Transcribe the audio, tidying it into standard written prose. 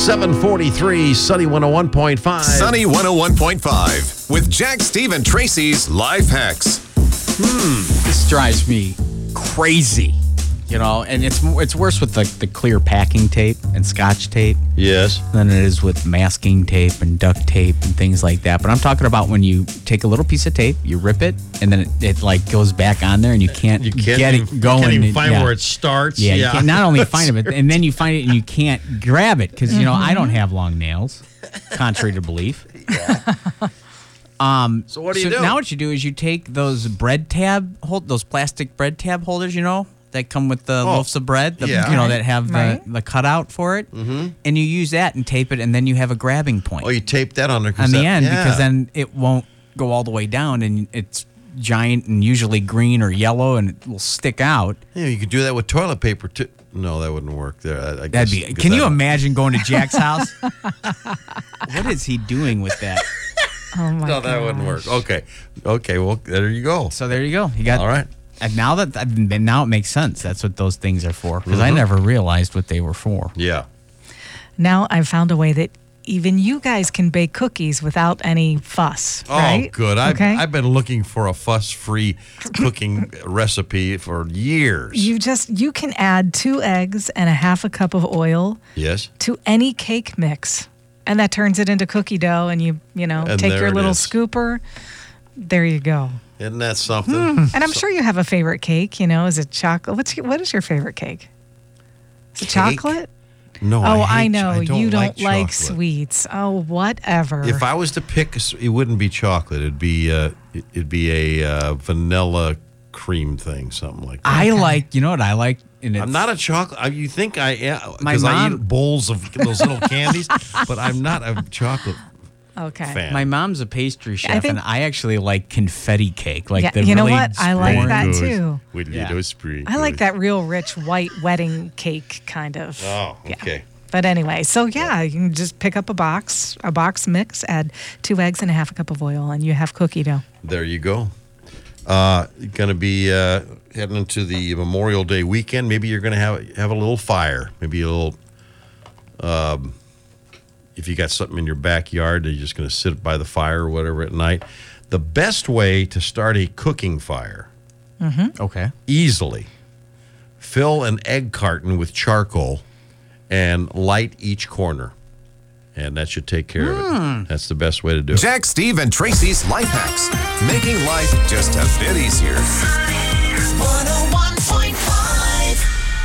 743 Sunny 101.5. Sunny 101.5 with Jack, Steve, and Tracy's Life Hacks. This drives me crazy, and it's worse with the clear packing tape and Scotch tape Yes. than it is with masking tape and duct tape and things like that. But I'm talking about when you take a little piece of tape, you rip it, and then it like goes back on there, and you can't get it going. You can't even and- find yeah. where it starts. Yeah, you can not only find it, but and then you find it and you can't grab it because I don't have long nails, contrary to belief. So what do you do? Now what you do is you take those those plastic bread tab holders, that come with the loaves of bread, yeah. that have the cutout for it, and you use that and tape it, and then you have a grabbing point Oh, you tape that on there. on the end yeah. because then it won't go all the way down, and it's giant and usually green or yellow, and it will stick out. Yeah, you could do that with toilet paper too. No, that wouldn't work there. I That'd guess, be. Can you imagine going to Jack's house? What is he doing with that? Oh my No, that wouldn't work. Okay. Well, there you go. So there you go. You got All right. And now it makes sense. That's what those things are for. Because I never realized what they were for. Yeah. Now I've found a way that even you guys can bake cookies without any fuss, right? Oh, good. I've been looking for a fuss-free cooking recipe for years. You can add 2 eggs and a half a cup of oil Yes. to any cake mix. And that turns it into cookie dough, and you And take there your it little is. scooper. There you go. Isn't that something? And I'm sure you have a favorite cake. Is it chocolate? What is your favorite cake? Is it Cake? chocolate? No, I know. I You don't like chocolate. sweets. Oh, whatever. If I was to pick, it wouldn't be chocolate. It'd be a vanilla cream thing, something like that. I like, what I like? And I'm not a chocolate. You think I am My because I mom- eat bowls of those little candies, but I'm not a chocolate okay. fan. My mom's a pastry chef, think- and I actually like confetti cake. Like Yeah, the you know really what? I like spring- that too. Yeah. I like that real rich white wedding cake kind of. Oh, Yeah. okay. But anyway, so you can just pick up a box mix, add 2 eggs and a half a cup of oil, and you have cookie dough. There you go. Going to be heading into the Memorial Day weekend. Maybe you're going to have a little fire. Maybe a little. If you got something in your backyard, you're just going to sit by the fire or whatever at night. The best way to start a cooking fire Okay. easily: fill an egg carton with charcoal and light each corner, and that should take care of it. That's the best way to do it. Jack, Steve, and Tracy's Life Hacks. Making life just a bit easier. Sunny 101.5.